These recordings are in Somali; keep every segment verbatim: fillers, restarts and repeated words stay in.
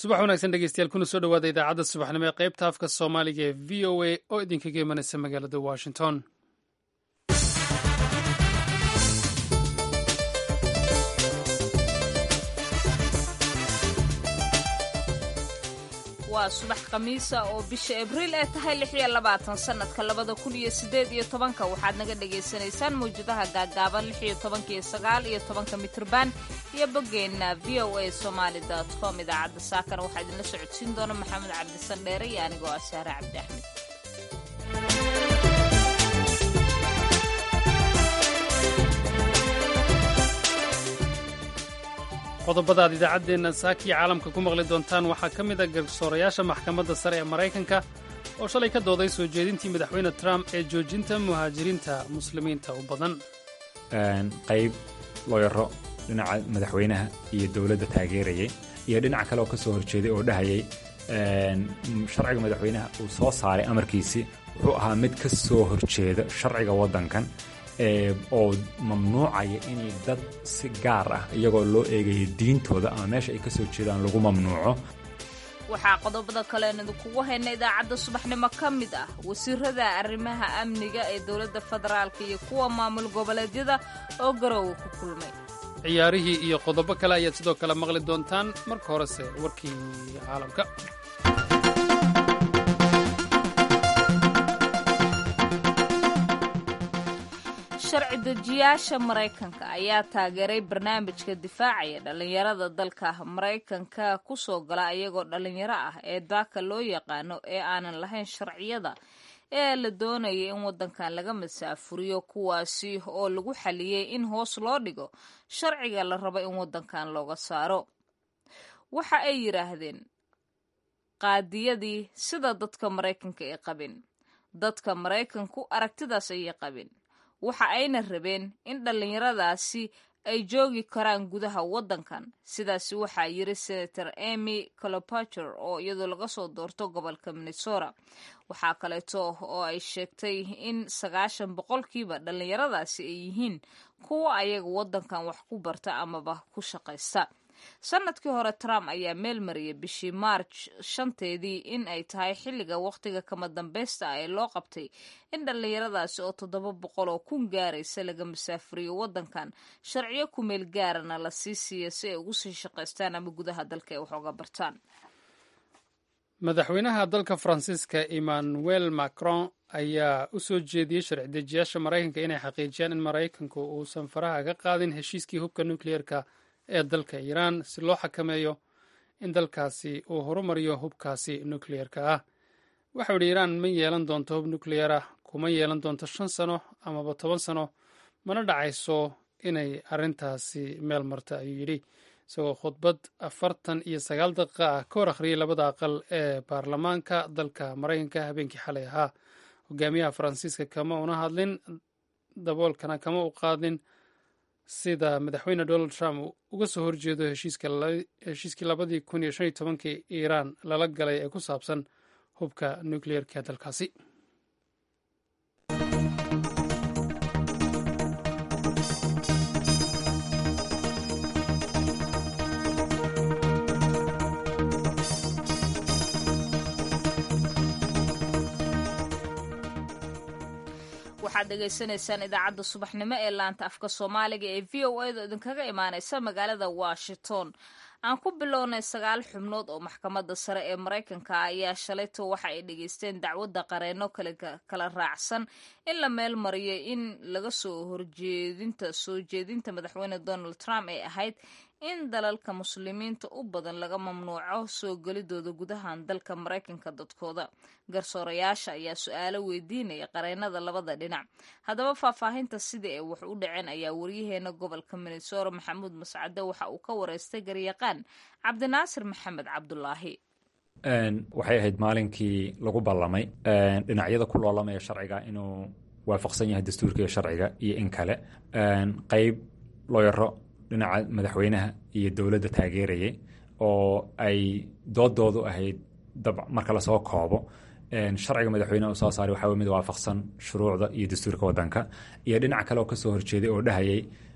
subax wanaagsan dhegeystayaal kuna soo dhawaada idaacadda subaxnimo ee qaybta afka soomaaliga ee v o a oo idinkaga imanaysa magaalada washington. waa subax khamiisa oo bisha abriil ee tahay lix iyo labaatan sanadka labada kun iyo siddeed iyo tobanka waxaad naga dhagaysanaysaan mawjadaha gaagaaban lix iyo tobanka iyo sagaal iyo tobanka mitirban iyo boggeenna v o a somaali dot com. idaacadda saakana waxaa idinla socodsiin doona maxamed cabdisan dheere iyo anigoo ah saare cabdi axmed. qodobada aad idaacaddeenna saakiya caalamka ku maqli doontaan waxaa ka mid a garsoorayaasha maxkamadda sare ee maraykanka oo shalay ka dooday soo jeedintii madaxweyne trump ee joojinta muhaajiriinta muslimiinta u badan. qayb looyaro dhinaca madaxweynaha iyo dowladda taageerayay iyo dhinac kale oo ka soo horjeeday oo dhahayay sharciga madaxweynaha uu soo saaray amarkiisii wuxuu ahaa mid ka soo horjeeda sharciga waddankan oo mamnuucaya inay dad si gaar ah iyagoo loo eegayo diintooda ama meesha ay ka soo jeedaan lagu mamnuuco. waxaa qodobada kaleena kugu hayna idaacadda subaxnimo ka mid ah wasiirada arrimaha amniga ee dowladda federaalka iyo kuwa maamul goboleedyada oo garoowe ku kulmay. ciyaarihii iyo qodobo kale ayaad sidoo kale maqli doontaan. marka horese warkii caalamka. sharci dejiyaasha maraykanka ayaa taageeray barnaamijka difaacaya dhallinyarada dalka maraykanka ku soo gala ayagoo dhallinyaro ah ee daaka loo yaqaano ee aanan lahayn sharciyada ee la doonaya in waddankan laga masaafuriyo kuwaasi oo lagu xaliyey in hoos loo dhigo sharciga la rabo in waddankan looga saaro. waxa ay yidhaahdeen qaadiyadii sida dadka maraykanka ay qabin. dadka maraykanku aragtidaas ayay qabin. waxa ayna rabeen in dhallinyaradaasi ay joogi karaan gudaha waddankan. sidaasi waxaa yiri senator amy clopater oo iyadoo laga soo doorto gobolka minnesota. waxaa kaleeto oo ay sheegtay in sagaashan boqolkiiba dhallinyaradaasi ay yihiin kuwa ayaga waddankan wax ku barta amaba ku shaqaysta. sanadkii hore trump ayaa meel mariyay bishii march shanteedii in ay tahay xilliga wakhtiga kama dambaysta ah ee loo qabtay in dhallinyaradaasi oo toddoba boqol oo kun gaaraysa laga masaafuriyo waddankan sharciyo ku meel gaarana la sii siiya si ay ugu sii shaqaystaan ama gudaha dalka ay wax uga bartaan. madaxweynaha dalka faransiiska emmanuel macron ayaa u soo jeediyey sharci dejiyaasha maraykanka inay xaqiijiyaan in maraykanku uusan faraha ka qaadin heshiiskii hubka nukliyeerka ee dalka iiraan si loo xakameeyo in dalkaasi uu horumariyo hubkaasi nukliyeerka ah. waxau yidhi iiraan ma yeelan doonto hub nukliyeer ah, kuma yeelan doonto shan sano amaba toban sano, mana dhacayso inay arrintaasi meel marta, ayuu yidhi isagoo khudbad afartan iyo sagaal daqiiqa ah ka hor akhriyay labada aqal ee baarlamaanka dalka maraykanka habeenkii xalay ahaa. hogaamiyaha faransiiska kama una hadlin daboolkana kama u qaadin sida madaxweyne donald trump uga soo horjeedo heshiiskii labadii kun iyo shan iyo tobankii iiraan lala galay ee ku saabsan hubka nukliyeerka dalkaasi. waxaad dhegaysanaysaan idaacadda subaxnimo ee laanta afka soomaaliga ee v o a da idinkaga imaanaysa magaalada washington. aan ku bilownay sagaal xubnood oo maxkamadda sare ee maraykanka ayaa shalayto waxa ay dhegaysteen dacwadda qareenno kala raacsan in la meel mariyo in laga soo horjeedinta soo jeedinta madaxweyne donald trump ay ahayd in dalalka muslimiinta u badan laga mamnuuco soo gelidooda gudahan dalka maraykanka dadkooda. garsoorayaasha ayaa su-aalo weydiinaya qareennada labada dhinac. haddaba faahfaahinta sidii ay wax u dhaceen ayaa waryaheena gobolka minnesota maxamuud mascade waxa uu ka wareystay garyaqaan cabdinaasir maxamed cabdulaahi. waxay ahayd maalinkii lagu ballamay dhinacyada ku loolamaya sharciga inuu waafaqsan yahay dastuurka iyo sharciga iyo in kale. qayb looyaro dhinaca madaxweynaha iyo dowladda taageerayay oo ay doodoodu ahayd marka lasoo koobo sharciga madaxweyneha uu soo saaray waxaa mid waafaqsan shuruucda iyo dastuurka waddanka, iyo dhinac kale oo ka soo horjeeday oo dhahayay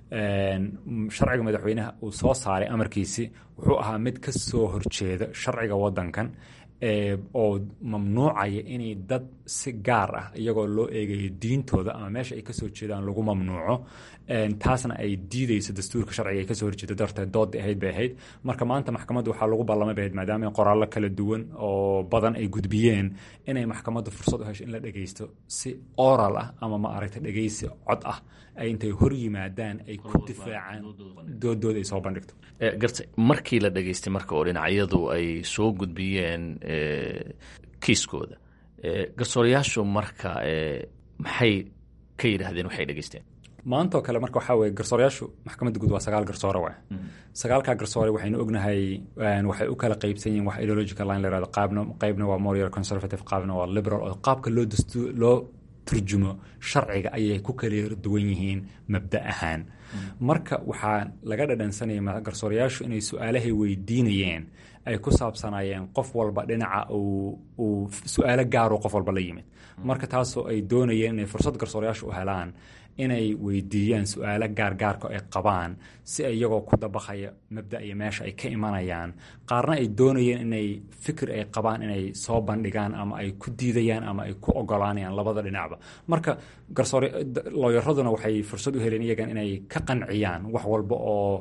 sharciga madaxweynaha uu soo saaray amarkiisi wuxuu ahaa mid ka soo horjeeda sharciga wadankan oo mamnuucaya inay dad si gaar ah iyagoo loo eegayo diintooda ama meesha ay kasoo jeedaan lagu mamnuuco, taasna ay diideyso dastuurka sharciga ay kasoo horjeeda darteed doodii ahayd bay ahayd. marka maanta maxkamadda waxaa lagu ballamay bay ahayd maadaama qoraallo kala duwan oo badan ay gudbiyeen inay maxkamaddu fursad u hesho in la dhegeysto si oral ah ama ma aragta dhegeysi cod ah ay intay hor yimaadaan ay ku difaacaan doodooda ay soo bandhigto. gartay markii la dhegeystay marka oo dhinacyadu ay soo gudbiyeen kiiskooda, garsoorayaashu marka maxay ka yidhaahdeen waxay dhegeysteen maantaoo kale? marka waxaa weye garsoorayaashu maxkamadda guud waa sagaal garsoore waay. sagaalkaa garsoore waxaynu ognahay waxay u kala qaybsan yihin wax ideological line la yihahdo, qaabna qaybna waa more conservative, qaabna waa liberal, oo qaabka loo dastu loo turjumo sharciga ayay ku kala duwan yihiin mabda ahaan. marka waxaa laga dhadhansanaya garsoorayaashu inay su-aalahay weydiinayeen ay ku saabsanayeen qof walba dhinaca uu su-aalo gaaro qof walba la yimid. marka taasoo ay doonayeen inay fursad garsoorayaashu u helaan inay weydiiyaan su-aalo gaargaarka ay qabaan si ay iyagoo ku dabaqaya mabda iyo meesha ay ka imanayaan. qaarna ay doonayeen inay fikir ay qabaan inay soo bandhigaan ama ay ku diidayaan ama ay ku ogolaanayaan labada dhinacba. marka garsoor looyaraduna waxay fursad u heleen iyagan inay ka qanciyaan wax walba oo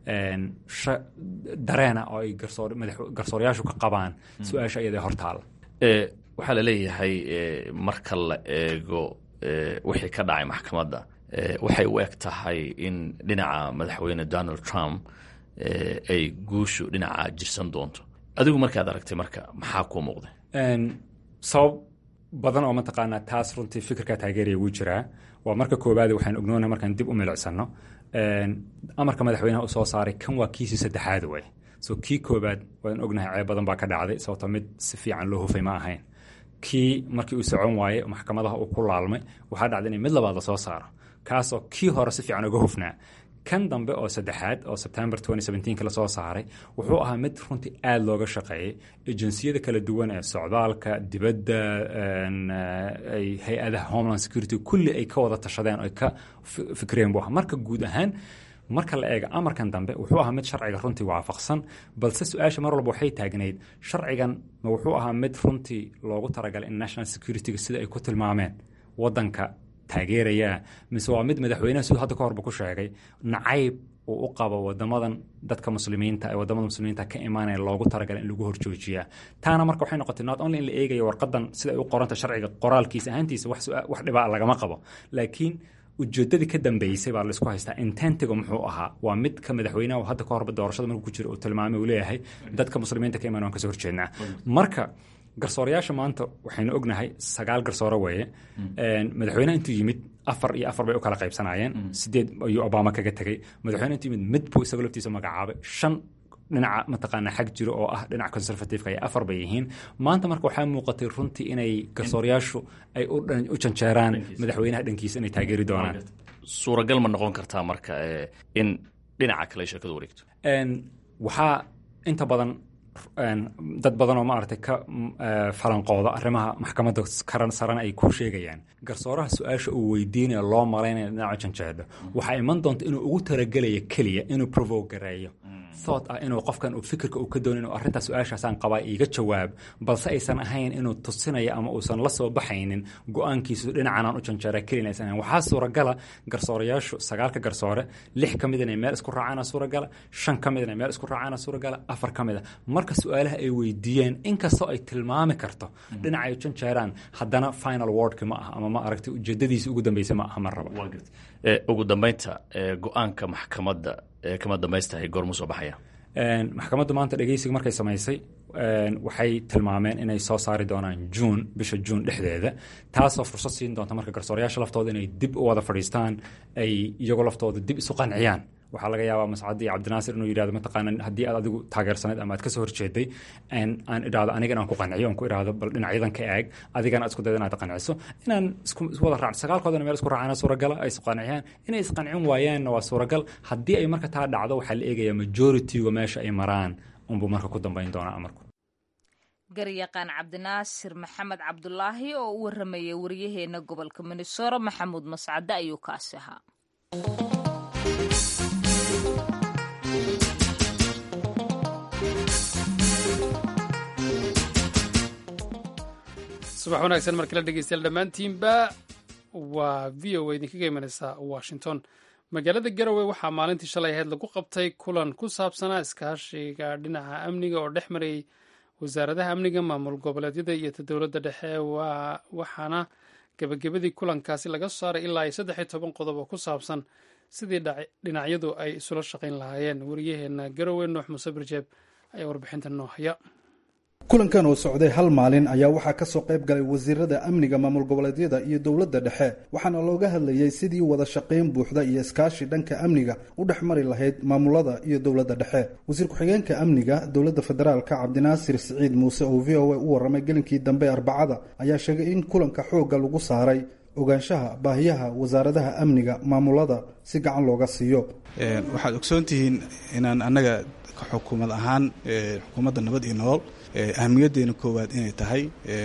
dareena oo ay garsoorayaashu ka qabaan su-aasha iyada hortaala. waxaa la leeyahay marka la eego wixii ka dhacay maxkamadda, waxay u eg tahay in dhinaca madaxweyne Donald Trump ay guushu dhinaca jirsan doonto. adigu markaad aragtay marka maxaa kuu muuqday? sabab badan oo mataqaanaa taas runtii fikirkaa taageeraya wuu jiraa. waa marka koowaad waxaan ognoona markaan dib u milicsano amarka madaxweynaha u soo saaray kan waa kiisii saddexaad way. so kii koowaad waan ognahay ceeb badan baa ka dhacday sababto mid si fiican loo hufay ma ahayn. kii markii uu socon waayey maxkamadaha uu ku laalmay waxaa dhacday inay mid labaad la soo saaro, kaasoo kii hore si fiican uga hufnaa. kan dambe oo saddexaad oo September twenty seventeen la soo saaray wuxuu ahaa mid runtii aad looga shaqeeyay. ejensiyada kala duwan ee socdaalka dibadda, ay hay-adaha Homeland Security kulli ay ka wada tashadeen oo ay ka fikreen buu ahaa. marka guud ahaan marka la eego amarkan dambe wuxuu ahaa mid sharciga runtii waafaqsan, balse su-aasha mar walba waxay taagnayd sharcigan ma wuxuu ahaa mid runtii loogu talagalay in national security-ga sida ay ku tilmaameen wadanka taageerayaa, mise waa mid madaxweynaha siduu hadda ka horba ku sheegay nacayb uu u qabo wadamadan dadka muslimiinta ee wadamada muslimiinta ka imaanaya loogu talagalay in lagu horjoojiyaa. taana marka waxay noqotay not only in la eegayo warqadan sida ay u qoranta sharciga qoraalkiisa ahaantiisa wax wax dhibaa lagama qabo, laakiin ujeedadii ka dambeysay baa laisku haystaa. intentiga muxuu ahaa? waa mid ka madaxweynaha hadda ka horba doorashada markuu ku jiro uu tilmaamay uu leeyahay dadka muslimiinta ka imaan waan kasoo horjeednaa. marka garsoorayaasha maanta waxaynu ognahay sagaal garsoore weeye. madaxweynaha intuu yimid afar iyo afar bay u kala qaybsanayeen, sideed ayuu Obama kaga tegey. madaxweynaha intuu yimid mid buu isagoo laftiisa magacaabay, shan dhinaca mataqaanaa xag jiro oo ah dhinaca conservative-ka ay afar bay yihiin. maanta marka waxaa muuqatay runtii inay garsoorayaashu ay u janjeeraan madaxweynaha dhankiisa inay taageeri doonaan. suuragal ma noqon kartaa marka in dhinaca kale sheekadu wareegto? waxaa inta badan dad badan oo maaragtay ka falanqooda arrimaha maxkamadda karan saran ay ku sheegayaan garsooraha su-aasha uu weydiinaya loo malaynaya dhinaca janjeedho waxaa iman doonta inuu ugu talagelaya keliya inuu provoke gareeyo thought ah inuu qofkan uu fikirka uu ka doonin inuu arrintaas su-aashaasaan qabaa iiga jawaab, balse aysan ahayn inuu tusinayo ama uusan la soo baxaynin go-aankiisu dhinacanaan u janjeera kelina aysan ahayn. waxaa suuragala garsoorayaashu sagaalka garsoore lix ka mid inay meel isku raacana suuragala, shan ka mid inay meel isku raacana suuragala, afar ka mid a marka su-aalaha ay weydiiyeen inkastoo ay tilmaami karto dhinaca ay janjeeraan haddana final wordka ma aha ama ma aragtay ujeedadiisa ugu dambeysa ma aha mar raba. ugu dambeynta go-aanka maxkamadda kama dambaystahay goormuu soo baxaya? maxkamaddu maanta dhegeysiga markay samaysay waxay tilmaameen inay soo saari doonaan juun bisha juun dhexdeeda, taasoo fursad siin doonta marka garsoorayaasha laftooda inay dib u wada fadhiistaan, ay iyagoo laftooda dib isu qanciyaan. waxaa laga yaabaa mascadi iyo cabdinaasir inuu yidhahdo mataqaana haddii aad adigu taageersanayd ama aad ka soo horjeeday aan idhaahdo aniga inaan ku qanciyo aan ku idhaahdo bal dhinacyadan ka eeg adigana aad isku dayda inaad qanciso inaan isku wada raac sagaalkoodana meel isku raacana suuragala ay isqanciyaan inay isqancin waayaanna waa suuragal. haddii ay marka taa dhacdo waxaa la eegayaa majority-ga meesha ay maraan unbuu marka ku dambayn doonaa amarku. garyaqaan cabdinaasir maxamed cabdulaahi oo u waramayay wariyaheena gobolka Minnesota Maxamuud Mascade ayuu kaasi ahaa. subax wanaagsan markala dhegeystayaal dhammaantiinba waa v o a idinkaga imanaysa washington. magaalada garowe waxaa maalintii shalay ahayd lagu qabtay kulan ku saabsanaa iskaashiga dhinaca amniga oo dhex marayay wasaaradaha amniga, maamul goboleedyada iyo ta dowladda dhexe. waxaana gebagabadii kulankaasi laga soo saaray ilaa iyo saddex iyo toban qodob oo ku saabsan sidii dhinacyadu ay isula shaqayn lahaayeen. wariyaheena garowe nuux muuse birjeeb ayaa warbixinta noo haya. kulankan oo socday hal maalin ayaa waxaa ka soo qayb galay wasiirada amniga maamul goboleedyada iyo dowladda dhexe, waxaana looga hadlayay sidii wada shaqayn buuxda iyo iskaashi dhanka amniga u dhex mari lahayd maamulada iyo dowladda dhexe. wasiir ku-xigeenka amniga dowladda federaalka cabdinaasir siciid muuse oo v o a u warramay gelinkii dambe arbacada ayaa sheegay in kulanka xoogga lagu saaray ogaanshaha baahiyaha wasaaradaha amniga maamulada si gacan looga siiyo. waxaad ogsoontihiin inaan annaga xukuumad ahaan xukuumadda nabad iyo nolol ahamiyadeena koowaad inay tahay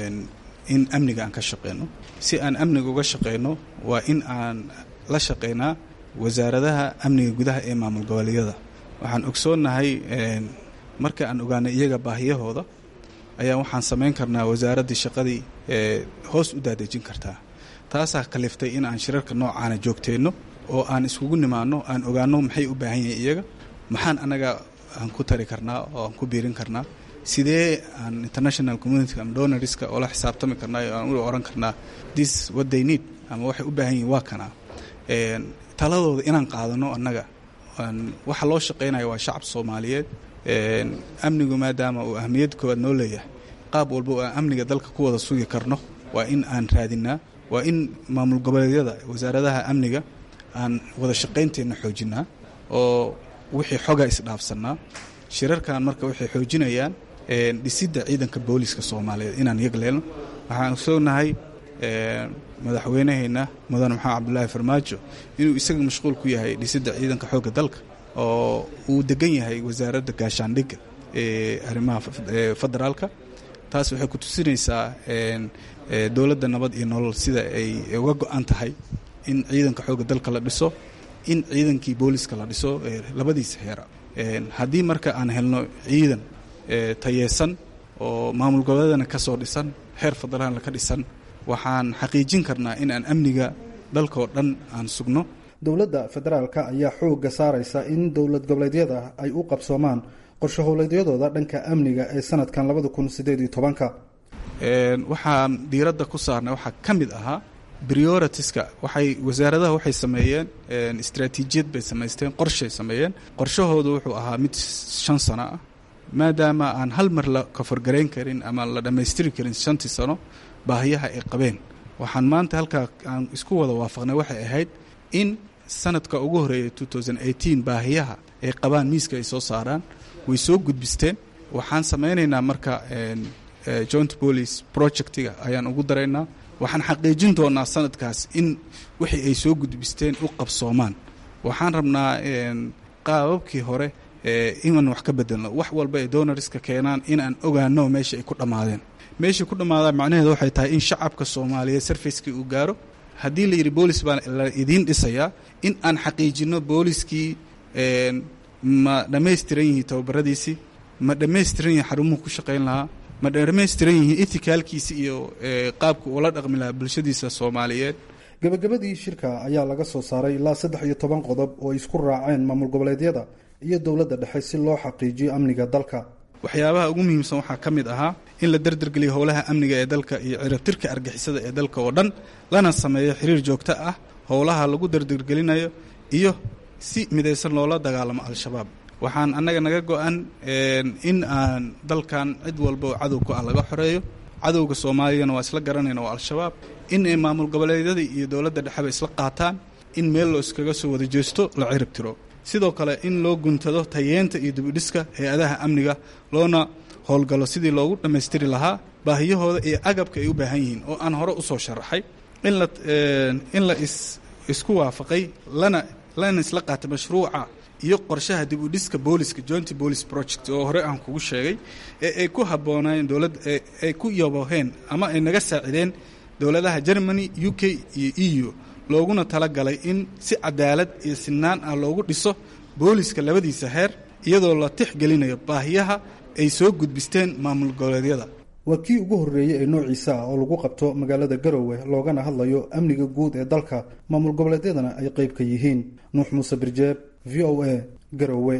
in amniga aan ka shaqeyno. si aan amniga uga shaqeyno waa in aan la shaqeynaa wasaaradaha amniga gudaha ee maamul goboleedyada. waxaan ogsoonnahay marka aan ogaanay iyaga baahiyahooda ayaa waxaan samayn karnaa wasaaraddii shaqadii hoos u daadejin kartaa. taasaa kaliftay in aan shirarka noocaana joogteenno oo aan iskugu nimaano, aan ogaano maxay u baahan yihiin iyaga, maxaan annaga aan ku tari karnaa oo aan ku biirin karnaa, sidee aan international community ama donorska oo la xisaabtami karnaa oo aan u oran karnaa this what they need ama waxay u baahan yihiin waa kana. taladooda inaan qaadano annaga waxa loo shaqeynayo waa shacab Soomaaliyeed. amnigu maadaama uu ahmiyad koowaad noo leeyahay, qaab walba oo amniga dalka ku wada sugi karno waa in aan raadinaa, waa in maamul goboleedyada wasaaradaha amniga aan wada shaqaynteena xoojinaa oo wixii xoga isdhaafsanaa. shirarkan marka waxay xoojinayaan dhisidda ciidanka booliska Soomaaliyeed inaan yagleelno. waxaan ogsoonahay madaxweynaheena mudane maxamed cabdulaahi farmaajo inuu isaga mashquul ku yahay dhisidda ciidanka xoogga dalka oo uu degan yahay wasaaradda gaashaandhigga ee arrimaha federaalka. taas waxay ku tusinaysaa dowladda nabad iyo nolol sida ay uga go-an tahay in ciidanka xoogga dalka la dhiso, in ciidankii booliska la dhiso labadiisa heera. haddii marka aan helno ciidan tayeesan oo maamul goboleedana ka soo dhisan, heer federaalna ka dhisan, waxaan xaqiijin karnaa in aan amniga dalkoo dhan aan sugno. dowladda federaalka ayaa xoogga saaraysa in dowlad goboleedyada ay u qabsoomaan qorshe howleedyadooda dhanka amniga ee sanadkan labada kun sideed iyo tobanka. waxaan diiradda ku saarnay waxaa ka mid ahaa prioritiska. waxay wasaaradaha waxay sameeyeen istaraatiijiyad bay samaysteen, qorshay sameeyeen. qorshahoodu wuxuu ahaa mid shan sano ah, maadaama aan hal mar la kafargarayn karin ama la dhammaystiri karin shantii sano baahiyaha ay qabeen. waxaan maanta halkaa aan isku wada waafaqnay waxay ahayd in sanadka ugu horeeya baahiyaha ay qabaan miiska ay soo saaraan, way soo gudbisteen. waxaan samaynaynaa marka joint police projectiga ayaan ugu daraynaa. waxaan xaqiijin doonaa sanadkaas in wixii ay soo gudbisteen u qabsoomaan. waxaan rabnaa qaababkii hore inaan wax ka bedelno, wax walba ay donorska keenaan inaan ogaano meesha ay ku dhammaadeen. meesha ku dhammaadaan macnaheedu waxay tahay in shacabka Soomaaliyeed sarfacekii uu gaaro. haddii la yidhi boolis baan la idiin dhisayaa, in aan xaqiijino booliskii ma dhammaystiran yihiin tababaradiisii, ma dhammaystiran yihiin xarumuhu ku shaqayn lahaa, ma dhammaystiran yihiin ethicalkiisi iyo qaabka ula dhaqmi lahaa bulshadiisa Soomaaliyeed. gabagabadii shirka ayaa laga soo saaray ilaa saddex iyo toban qodob oo ay isku raaceen maamul goboleedyada iyo dowladda dhexe si loo xaqiijiyo amniga dalka. waxyaabaha ugu muhiimsan waxaa ka mid ahaa in la dardargeliyo howlaha amniga ee dalka iyo ciribtirka argixisada ee dalka oo dhan, lana sameeyo xiriir joogto ah howlaha lagu dardargelinayo iyo si midaysan loola dagaalamo al-shabaab. waxaan annaga naga go-an in aan dalkan cid walba oo cadow ku ah laga xoreeyo. cadowga Soomaaliyana waa isla garanayna waa al-shabaab. in ay maamul goboleedyada iyo dowladda dhexeba isla qaataan in meel loo iskaga soo wada jeesto la cirib tiro. sidoo kale in loo guntado tayeenta iyo dibudhiska hay-adaha amniga, loona howlgalo sidii loogu dhammaystiri lahaa baahiyahooda iyo agabka ay u baahan yihiin oo aan hore u soo sharaxay. in la in la is isku waafaqay lana lana isla qaatay mashruuca iyo qorshaha dibudhiska booliska joint police project oo hore aan kugu sheegay ee ay ku habboonayeen dowladda ay ku yabooheen ama ay naga saacideen dowladaha Germany, U K iyo E U, looguna talagalay in si cadaalad iyo sinaan ah loogu dhiso booliska labadiisa heer iyadoo la tixgelinayo baahiyaha ay soo gudbisteen maamul goboleedyada. waa kii ugu horreeyey ee noociisa ah oo lagu qabto magaalada garowe loogana hadlayo amniga guud ee dalka maamul goboleedyadana ay qayb ka yihiin. nuux muuse birjeeb, v o a, garowe.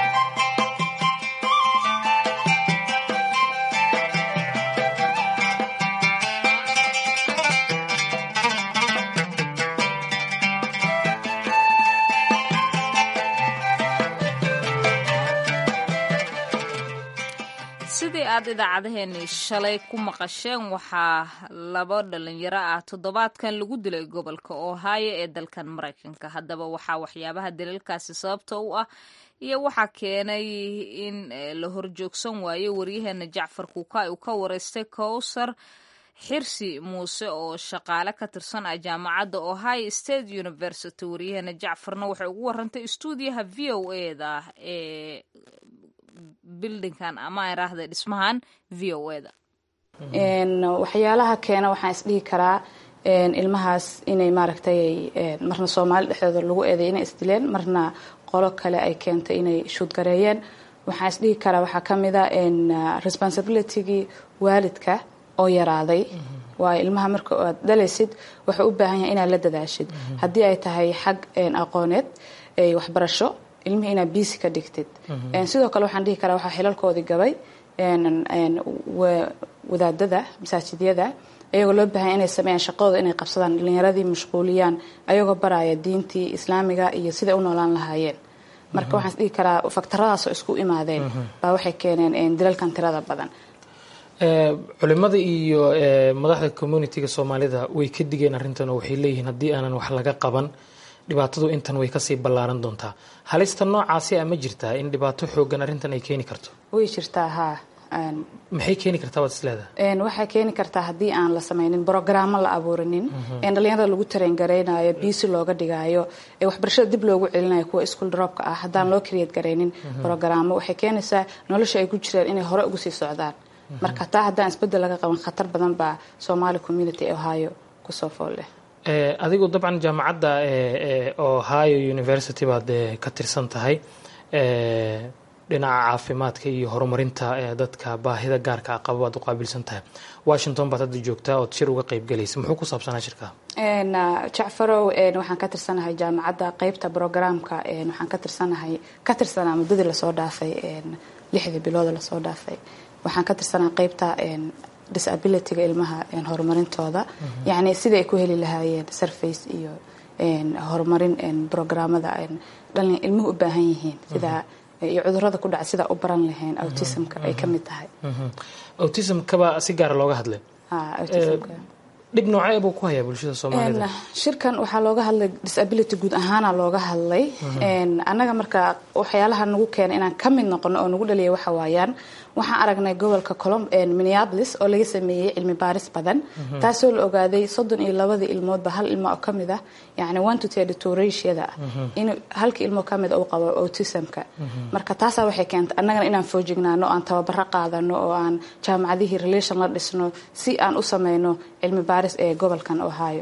sidii aad idaacadaheenii shalay ku maqasheen waxaa laba dhalinyaro ah toddobaadkan lagu dilay gobolka ohio ee dalkan maraykanka. haddaba waxaa waxyaabaha daliilkaasi sababta u ah iyo waxaa keenay in la horjoogsan waayo waryaheena jacfar kuukaay uu ka wareystay kowsar xirsi muuse oo shaqaale ka tirsan ah jaamacadda ohio state university. waryaheena jacfarna waxay ugu warantay istuudiyaha v o a da ee bildinkan ama iraahda dhismahan v o a da. waxyaalaha keena waxaan isdhihi karaa ilmahaas inay maaragtay marna soomaali dhexdooda lagu eeday inay isdileen, marna qolo kale ay keentay inay shuudgareeyeen. waxaan isdhihi karaa waxaa ka mid a responsibilitygii waalidka oo yaraaday. waayo ilmaha marka aad dhalaysid waxay u baahan yahay inaad la dadaashid, haddii ay tahay xag aqooneed waxbarasho ilmihii inaad biisi ka dhigtid. sidoo kale waxaan dhihi karaa waxaa xilalkoodii gabay wadaadada masaajidyada ayagoo loo baahan inay sameeyaan shaqadooda inay qabsadaan, dhalinyaradii mashquuliyaan ayagoo baraya diintii islaamiga iyo siday u noolaan lahaayeen. marka waxaan is dhihi karaa faktaradaasoo isku imaadeen baa waxay keeneen dilalkan tirada badan. culimada iyo madaxda communityga soomaalida way ka digeen arrintan oo waxay leeyihiin haddii aanan wax laga qaban dhibaatadu intan way kasii ballaaran doontaa. halista noocaasi a ma jirtaa in dhibaato xoogan arrintan ay keeni karto? way jirtaa, haa. maxay keeni kartaa waad isleedahay? waxay keeni kartaa haddii aan la samaynin brogaraamo la abuurinin, dhalinyarada lagu tareyngaraynayo, biisi looga dhigayo, waxbarashada dib loogu celinayo kuwa school dropka ah haddaan loo kriyad garaynin brogaraamo waxay keenaysaa nolosha ay ku jireen inay hore ugu sii socdaan. marka taa haddaan isbedel laga qaban khatar badan baa Somali community Ohio kusoo fool leh. adigu dabcan jaamacadda Ohio University baad ka tirsan tahay, dhinaca caafimaadka iyo horumarinta dadka baahida gaarka ah qaba baad u qaabilsan tahay. Washington baad hadda joogtaa oo shir uga qayb galaysa. muxuu ku saabsanaa shirka? Jacfarow waxaan ka tirsanahay jaamacadda qaybta programka, waxaan ka tirsanahay ka tirsanaa muddadii lasoo dhaafay lixdii bilood lasoo dhaafay. waxaan ka tirsanaa qaybta disabilityga ilmaha horumarintooda, yacni sidai ay ku heli lahaayeen surface iyo horumarin programmada dhalin ilmuhu u baahan yihiin sida iyo cudurrada ku dhaca sida u baran lahayn autismka ay ka mid tahay. autismkaba si gaar looga hadlay. autismka dhib noocee buu ku hayaa bulshada Soomaalida? shirkan waxaa looga hadlay disability guud ahaana looga hadlay. annaga marka waxyaalaha nagu keena inaan ka mid noqono oo nagu dhaliyay waxa waayaan waxaan aragnay gobolka Minneapolis oo laga sameeyay cilmi baaris badan taasoo la ogaaday soddon iyo labadii ilmoodba hal ilmo oo kamid ah, yacni one to thirty-two ratio-da in halka ilmo kamid uu qabo autismka. marka taas waxay keentay annagana inaan foojignaano, aan tababaro qaadano oo aan jaamacadihii relation la dhisno si aan u sameyno cilmi baaris ee gobolkan Ohio.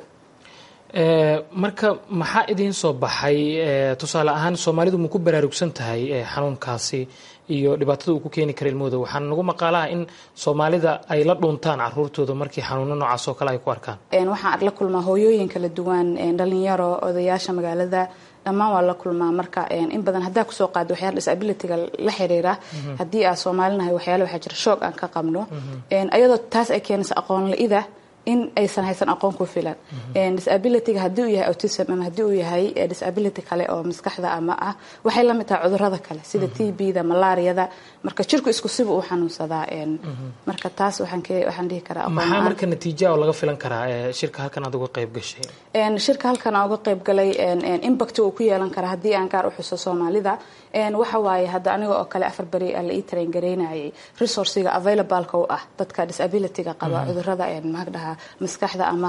marka maxaa idiin soo baxay? tusaale ahaan Soomaalidu ma ku baraarugsan tahay xanuunkaasi iyo dhibaatada uu ku keeni karo ilmooda? waxaan nagu maqaalaha in Soomaalida ay la dhuntaan caruurtooda markii xanuuno noocaas oo kale ay ku arkaan. waxaan la kulmaa hooyooyin kala duwan, dhalinyaro, odayaasha magaalada, dhammaan waa la kulmaa. marka in badan haddaa kusoo qaado waxyaala disabilityga la xiriira, haddii aan Soomaalinahay waxyaala waxaa jira shoog aan ka qabno, ayadoo taas ay keenaysa aqoon la-ida in aysan haysan aqoon ku filan. disabilityga haddii uu yahay autism ama haddii uu yahay disability kale oo maskaxda ama ah waxay la mid tahay cudurrada kale sida T B-da, malaariyada. marka jirku isku siba uu xanuunsadaa. marka taas waxaan waxaan dhihi karaa maxaa marka natiijo oo laga filan karaa shirka halkan aad uga qayb gashay? shirka halkan aan uga qayb galay impact uu ku yeelan kara haddii aan gaar u xuso Soomaalida waxa waaye hadda aniga oo kale afar bari la ii train gareynayay resource-ga available-ka u ah dadka disability-ga qaba cudurrada magdhaha maskaxda ama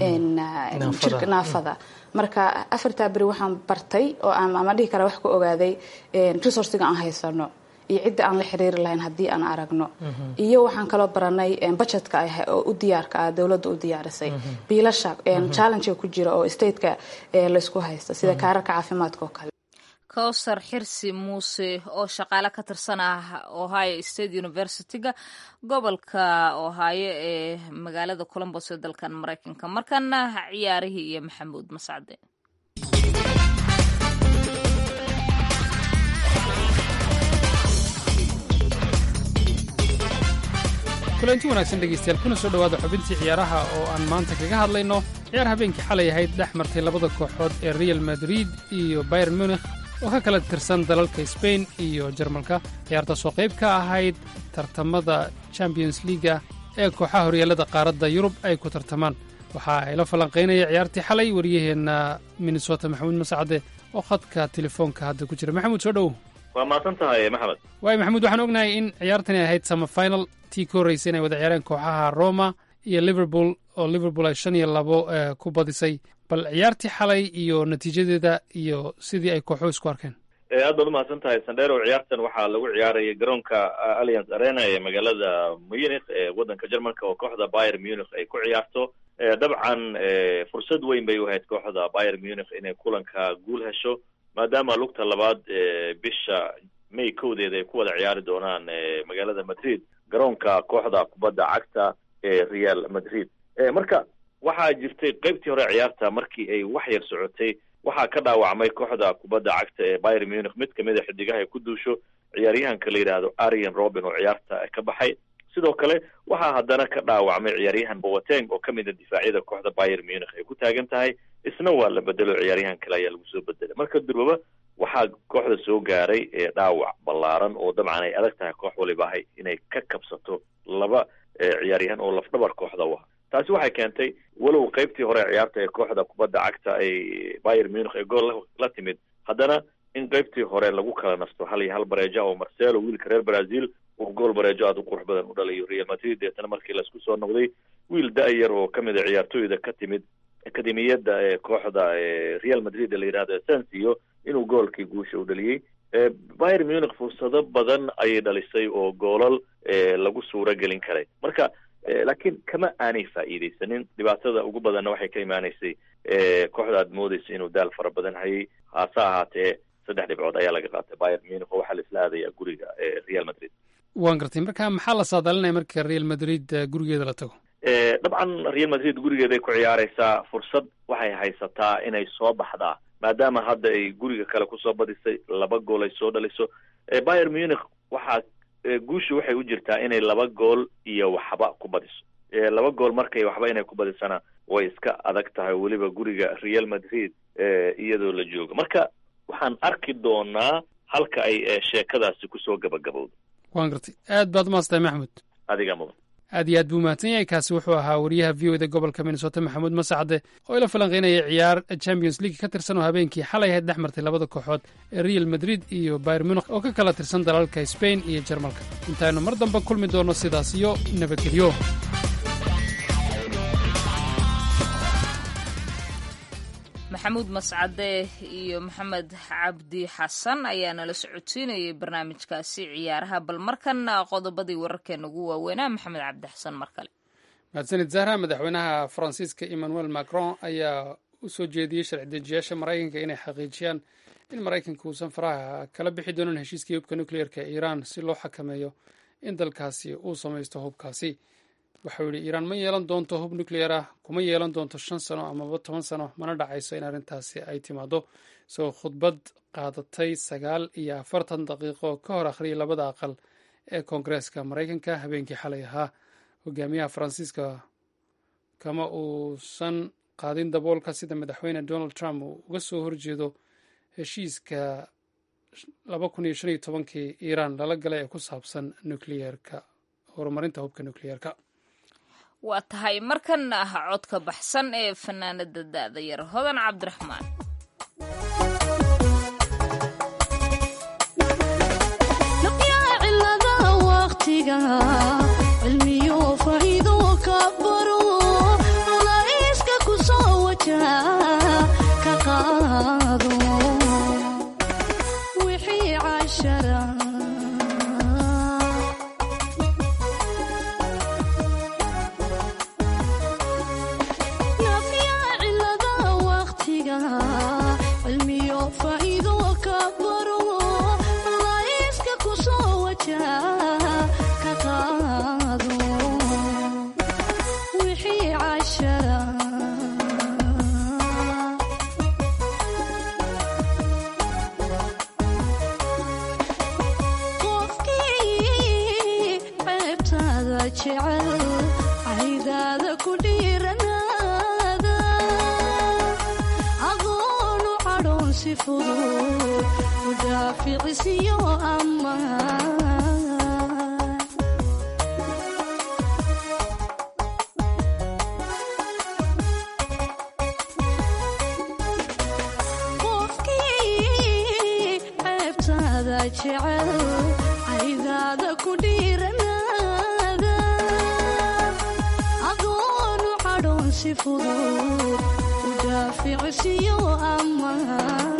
jirka naafada. marka afartaa bari waxaan bartay oo aan ama dhihi kara wax ku ogaaday resource-ga aan haysano iyo cidda aan la xiriiri lahayn haddii aan aragno. iyo waxaan kaloo baranay budgetka oo u diyaarka ah dawladda u diyaarisay biilasha challenge ku jira oo state-ka la isku haysta sida kaararka caafimaadka oo kale. kowsar xirsi muuse oo shaqaale ka tirsan ah ohio state university-ga gobolka ohio ee magaalada columbus ee dalkan maraykanka. markana ciyaarihii iyo maxamuud mascade. kulanti wanaagsan dhegeystayaal kuna soo dhowaada xubintii ciyaaraha oo aan maanta kaga hadlayno ciyaar habeenkii xalay ahayd dhex martay labada kooxood ee real madrid iyo bayern munich oo ka kala tirsan dalalka sbain iyo jarmalka. ciyaartaas oo qayb ka ahayd tartamada champions leaga ee kooxaha horyaalada qaaradda yurub ay ku tartamaan. waxa ay la falanqaynaya ciyaartii xalay wariyaheenna minnesota maxamuud mascade oo khadka telefoonka hadda ku jira. maxamuud soo dhowow. waa mahadsan tahay maxamed. waay maxamuud, waxaan ognahay in ciyaartani ahayd samafinal tii ka horraysay inay wada ciyaareen kooxaha roma iyo liverpool oo liverpool ay shan iyo labo ku badisay. bal ciyaartii xalay iyo natiijadeeda iyo sidii ay kooxuhu isku arkeen. aad baad umahadsan tahay sandero. ciyaartan waxaa lagu ciyaarayay garoonka allianz arena ee magaalada munich ee waddanka jermalka oo kooxda bayern munich ay ku ciyaarto. dabcan fursad weyn bay u ahayd kooxda bayern munich inay kulanka guul hesho maadaama lugta labaad bisha may kowdeeda ay ku wada ciyaari doonaan magaalada madrid garoonka kooxda kubadda cagta ee real madrid. marka waxaa jirtay qaybtii hore ciyaarta markii ay wax yar socotay waxaa ka dhaawacmay kooxda kubadda cagta ee bayern munich mid kamid a xidigaha ay ku duusho ciyaaryahanka la yidhaahdo Arjen Robben oo ciyaarta ka baxay. sidoo kale waxaa haddana ka dhaawacmay ciyaaryahan Boateng oo kamid a difaacyada kooxda bayern munich ay ku taagan tahay, isna waa la bedelo ciyaaryahan kale ayaa lagu soo bedelay. marka durbaba waxaa kooxda soo gaaray dhaawac ballaaran oo dabcan ay adag tahay koox waliba ahay inay ka kabsato laba ciyaaryahan oo lafdhabar kooxda u ah. taasi waxay keentay walow qaybtii hore ciyaarta ee kooxda kubadda cagta ay bayern munich ee gool la timid, haddana in qaybtii hore lagu kala nasto hal iyo hal bareejo oo Marcelo wiilka reer Brazil uu gool bareejo aad u qurux badan u dhalayo Real Madrid. deetana markii la isku soo noqday wiil da'yar oo kamid a ciyaartooyda ka timid akademiyadda ee kooxda Real Madrid la yiraahdo Asensio inuu goolkii guusha u dhaliyay. bayern munich fursado badan ayay dhalisay oo goolal lagu suura gelin karay. marka laakiin kama aanay faa'iidaysanin. dhibaatada ugu badanna waxay ka imaanaysay kooxda aad moodaysa inuu daal fara badan hayay. haase ahaatee saddex dhibcood ayaa laga qaatay bayern munich oo waxaa la isla aadayaa guriga real madrid. waan gartay. marka maxaa la saadaalinaya marka real madrid gurigeeda la tago? dabcan real madrid gurigeeday ku ciyaaraysaa. fursad waxay haysataa inay soo baxdaa maadaama hadda ay guriga kale kusoo badisay laba gool ay soo dhaliso. bayern munich waxaa guushu waxay u jirtaa inay laba gool iyo waxba ku badiso. laba gool markay waxba inay ku badisana way iska adag tahay weliba guriga real madrid iyadoo la joogo. marka waxaan arki doonaa halka ay sheekadaasi kusoo gabagabowdo. waan gartay. aad baad umahadsantahay maxamuud. adiga mudan. aad iyo aad buu mahadsan yahay. kaasi wuxuu ahaa wariyaha v o da gobolka minnesota maxamuud mascade oo ila falanqaynaya ciyaar champions league ka tirsan oo habeenkii xalay ahayd dhex martay labada kooxood ee real madrid iyo bayern munich oo ka kala tirsan dalalka spain iyo jarmalka. intaaynu mar dambe kulmi doonno sidaas iyo nabadgelyo. maxamuud mascade iyo maxamed cabdi xasan ayaa nala socodsiinayay barnaamijkaasi ciyaaraha. bal markana qodobadii wararkeena ugu waaweynaa maxamed cabdi xasan mar kale. mahadsanid zahra. madaxweynaha faransiiska emmanuel macron ayaa u soo jeediyey sharci dejiyaasha maraykanka inay xaqiijiyaan in maraykanka uusan faraha kala bixi doonin heshiiskii hubka nucleerka ee iiraan si loo xakameeyo in dalkaasi uu samaysto hubkaasi. waxau yidhi iiraan ma yeelan doonto hub nucleer ah, kuma yeelan doonto shan sano amaba toban sano, mana dhacayso in arrintaasi ay timaado. isagoo khudbad qaadatay sagaal iyo afartan daqiiqo ka hor akhriyay labada aqal ee koongareeska maraykanka habeenkii xalay ahaa. hogaamiyaha faransiiska kama uusan qaadin daboolka sida madaxweyne donald trump uu uga soo horjeedo heshiiska laba kun iyo shan iyo tobankii iiraan lala galay ee ku saabsan nucleerka, horumarinta hubka nucleerka. waa tahay markana ah codka baxsan ee fanaanada da'da yar hodan cabdiraxmaan. naqyaa ciladaha waqtiga cilmiyo faa'iido ka baro culayska ku soo wajaha ka qaado wixii cashara cilmiyo faa'iido ka jecel caydaada ku dhiiranaada aqoonu cadhoon si fudud u daaficisiyo ammaan jecel caydaada ku dhiiranaada aqoonu cadhoon si fudud u daaficisiyo ammaan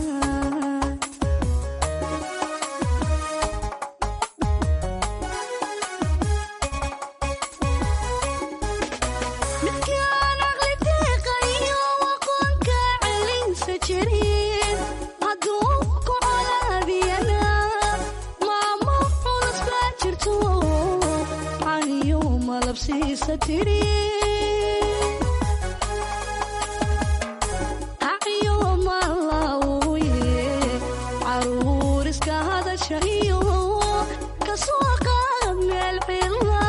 midkaan caqli deeqayo aqoonka celinsa jirin hadduu ku colaadiyana maamo culus baa jirto caniyo malabsiisa tiri acyo malawye caruur iska hadasha iyo kasoo qaad meel cila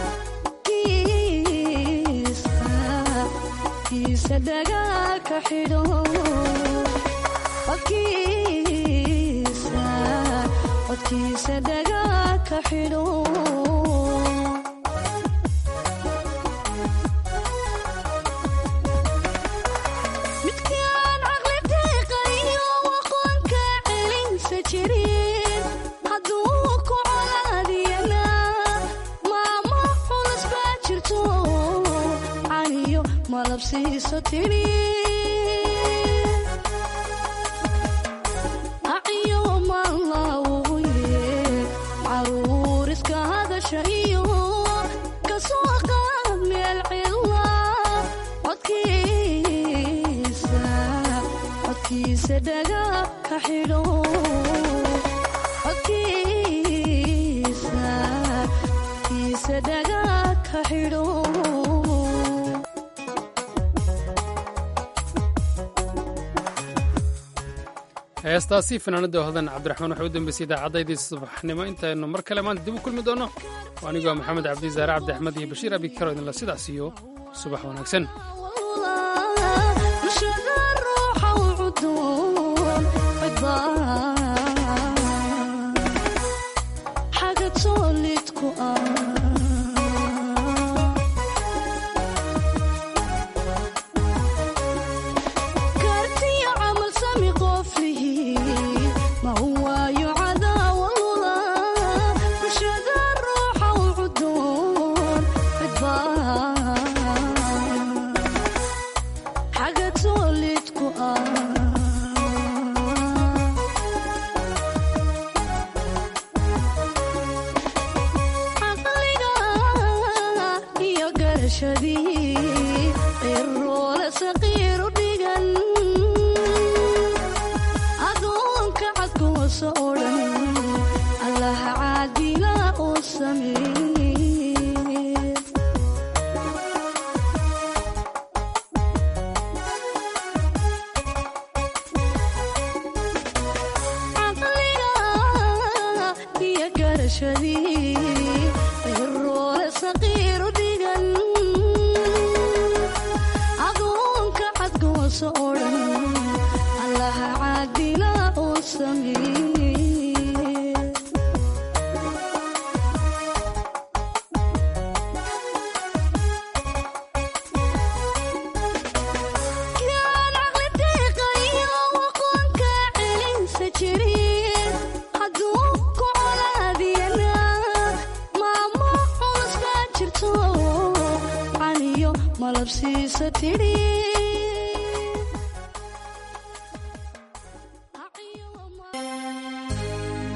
kiisa dhagaa ka xidho codkiisa dhagaa ka xidho midkaan caqli deeqayo aqoonka celinsa jirin hadduu ku colaadiyana maamo culus baa jirto caniyo malabsiiso tiri iyo kasoo qaad meel cila codkiisa codkiisa dhagaa ka xidho codkiisa codkiisa dhagaa ka xidho heestaasi fanaanada hodan cabdiraxmaan waxay u dambeysay idaacaddaydii subaxnimo intaynu mar kale maanta dib u kulmi doonno anigoo maxamed cabdi zaare cabdi axmed iyo bashiir abi karo idinla sidaas iyo subax wanaagsan adoonka cadkoosa oo dhan allaha caadila oo sameeye caqliga iyo garashadii iroole saqiiru dhigan adoonka cadkoosa oo dhan allaha caadila oo sameeye kaan caqli deeqayo aqoonka celinsa jirin hadduu ku colaadiyana maamo culus baa jirto caniyo malabsiisa tidhi